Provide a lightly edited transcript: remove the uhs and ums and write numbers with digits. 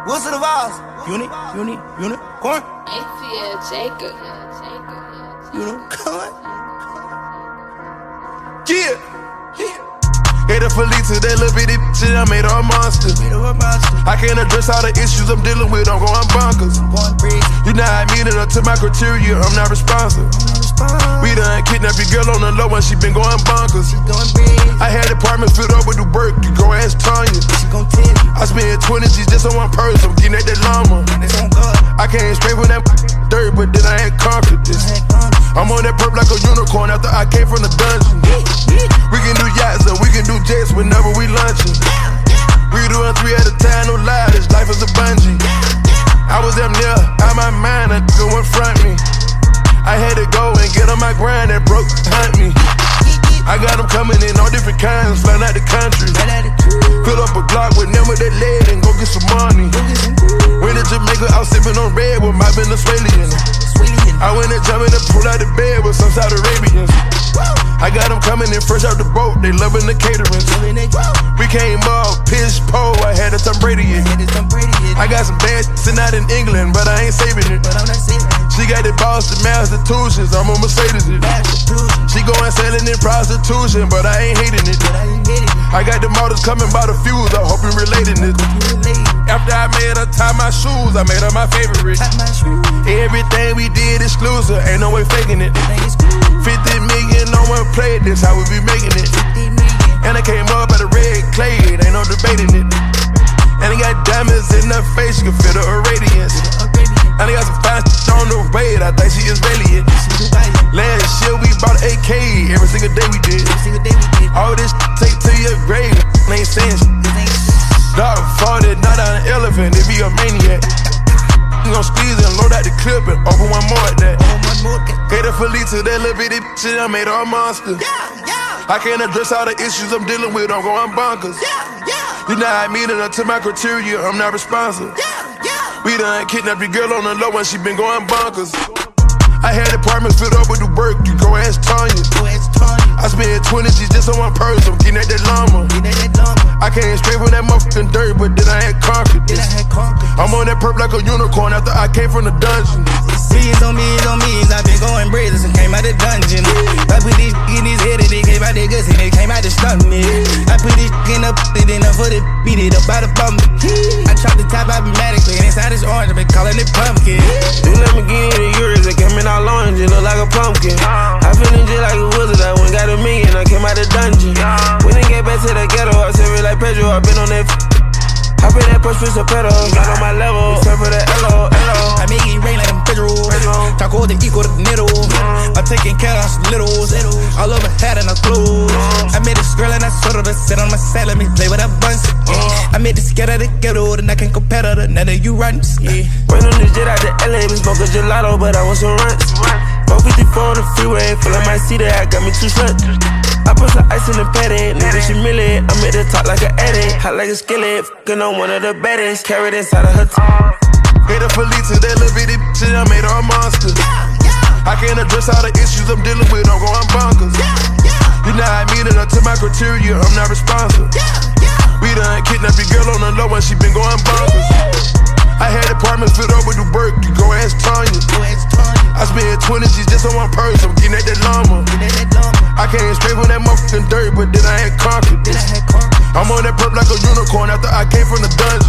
Wizard of Oz. Unicorn. ATL Jacob. Unicorn. Yeah. Hate her for lead to that little bitty shit, I made her a monster. I can't address all the issues I'm dealing with, I'm going bonkers. You not meeting up to my criteria, I'm not responsive. We done kidnapped your girl on the low and she been going bonkers. I had apartments filled up with the work, you go ask Tanya. I spent 20 G's just on one purse, I'm getting at that llama. I came straight from that dirt, but then I had conquered this. I'm on that perp like a unicorn after I came from the dungeon. We can do yachts or we can do jets whenever we lunching. We doing 3 at a time, no lie, this life is a bungee. I was damn near out my mind, a nigga went front me. I had to go and get on my grind, that broke hunt me. I got them coming in all different kinds, flying out the country. Fill up a Glock with them with that lead and go get some money. Went to Jamaica, I was sipping on red with my Venezuelan. I went and jumped in and pulled out the bed with some Saudi Arabians. I got them coming in fresh out the boat, they loving the catering. We came up, pitch pole, I had a Tom Brady in. I got some bad sitting out in England, but I ain't saving it. She got the Boston Massachusetts, I'm a Mercedes. She going selling in prostitution, but I ain't hating it. I got the models coming by the fuse, I hope you relating it. After I made her tie my shoes, I made her my favorite. Everything we did exclusive, ain't no way faking it. 50 million, no one played this, how we be making it. And I came up at a red clay, ain't no debating it. And I got diamonds in her face, you can feel the radiance. And I got some fine shit on the way, I think she Israeli. Last year we bought an AK, every single day we did. All this take to your grave, ain't saying shit. Dog farted, not on an elephant, it be a maniac. You gon' squeeze and load out the clip and open one more at that. Hate her for lead to that little bitty shit, I made her a monster. I can't address all the issues I'm dealing with, I'm going bonkers. You not meeting up to my criteria, I'm not responsive. We done kidnapped your girl on the low and she been going bonkers. I had apartments filled up with the work, you go ask Tanya. I spent 20 G's just on one purse, I'm getting at that llama. I came straight from that motherfucking dirt, but then I had conquered this. I'm on that perp like a unicorn after I came from the dungeon. Millions on millions, I've been going brazen and came out the dungeon. I put this in his head and they came out the guts and they came out the stomach. I put this in the then I put it, beat it up by the bum. I chopped the top out automatically and inside this orange, I've been calling it pumpkin. This Lamborghini the Urus, it came in all orange, it look like a pumpkin. I feelin' just like a wizard, I went got $1 million, I came out the dungeon. When they get back to the ghetto, I said it like Pedro, I been on that hop in that push with some pedals, not on my level, except for the L.O. I make it rain like I'm Pedro, taco the equal to needle. I'm taking care of littles, all over hat and I clothes. I made this girl and I sort of sit on my side, let me play with a bunch. I made this get out of the ghetto, and I can't compare to none of you runs. Went on this jet out to L.A., been smoking gelato, but I want some runs. 454 on the freeway, feel like my seat that got me 2 sluts. I put some ice in the patty, nigga, she millet. I'm at the top like an addict, hot like a skillet. Fucking on one of the baddest, carried inside of her Hate her for lead to that little bitty shit, I made her a monster. I can't address all the issues I'm dealing with, I'm going bonkers. You not meeting up to my criteria, I'm not responsive. We done kidnapped your girl on the low and she been going bonkers. I had apartments filled up with the work, you go ask Tanya. I spent 20 G's just on one purse, I'm getting at that llama. I came straight from that motherfucking dirt, but then I had conquered this. I'm on that perp like a unicorn after I came from the dungeon.